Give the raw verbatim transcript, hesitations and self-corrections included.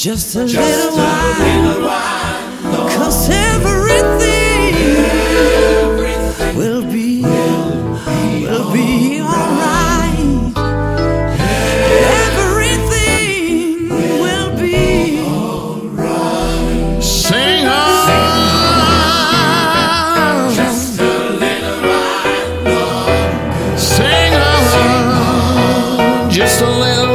Just a Just little a while, little while, Lord. 'cause everything, Everything will be, will be will be alright. Everything will be alright. Sing on. just a little while, Lord. Sing on. Just a little